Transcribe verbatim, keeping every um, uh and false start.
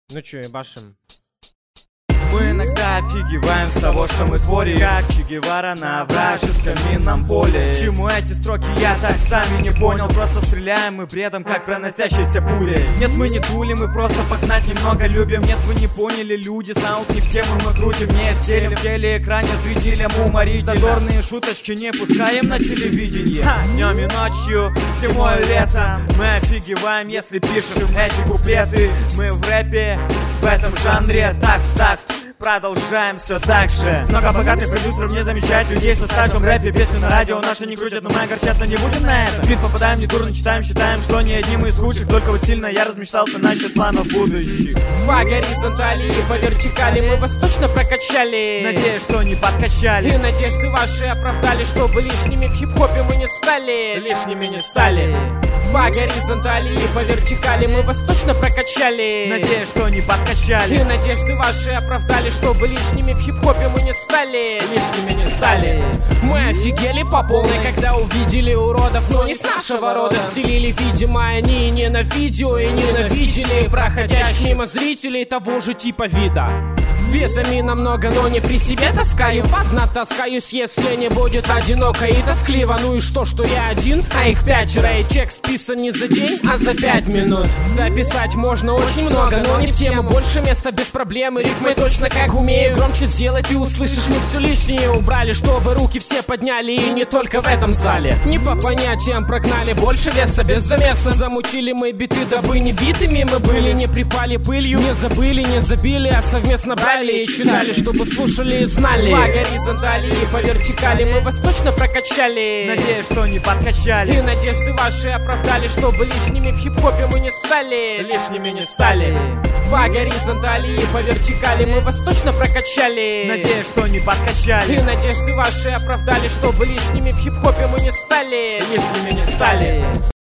Ну чё, ебашим? Мы иногда офигеваем с того, что мы творим, как Че Гевара на вражеском минном поле. Чему эти строки, я так сами не понял. Просто стреляем мы при этом, как проносящиеся пули. Нет, мы не тули, мы просто погнать немного любим. Нет, вы не поняли, люди, саунд не в тему мы крутим. Не стелим в телеэкране зрителям уморительно. Задорные шуточки не пускаем на телевидении. Ха, днем и ночью, зимой и летом мы офигеваем, если пишем эти куплеты. Мы в рэпе, в этом жанре, так в такт. Продолжаем все так же. Много богатых продюсеров не замечают людей со стажем в рэпе. Песни на радио наши не крутят, но мы огорчаться не будем на это. Бит попадаем, недурно читаем, считаем, что не одним из худших. Только вот сильно я размечтался насчет планов будущих. По горизонтали и по вертикали мы вас точно прокачали. Надеюсь, что не подкачали. И надежды ваши оправдали, чтобы лишними в хип-хопе мы не стали. Лишними не стали. По горизонтали и по вертикали мы вас точно прокачали. Надеюсь, что не подкачали. И надежды ваши оправдали, чтобы лишними в хип-хопе мы не стали. Лишними не стали. Мы офигели по полной, когда увидели уродов, но не с нашего рода. Стелили, видимо, они не на видео и ненавидели проходящих мимо зрителей того же типа вида. Витамина много, но не при себе таскаю. Одна таскаюсь, если не будет одиноко и тоскливо. Ну и что, что я один, а их пятеро. И текст писан не за день, а за пять минут. Дописать можно очень много, но не в тему. Больше места без проблем и рифмы точно как умею. Громче сделать и услышишь, мы все лишнее убрали, чтобы руки все подняли, и не только в этом зале. Не по понятиям прогнали больше веса без замеса. Замутили мы биты, дабы не битыми мы были. Не припали пылью, не забыли, не забили, а совместно брали и считали, чтобы слушали и знали. По горизонтали и по вертикали мы вас точно прокачали. Надеюсь, что не подкачали. И надежды ваши оправдали, чтобы лишними в хип-хопе мы не стали. Лишними не стали. По горизонтали и по вертикали мы вас точно прокачали. Надеюсь, что не подкачали. И надежды ваши оправдали, чтобы лишними в хип-хопе мы не стали. Лишними не стали.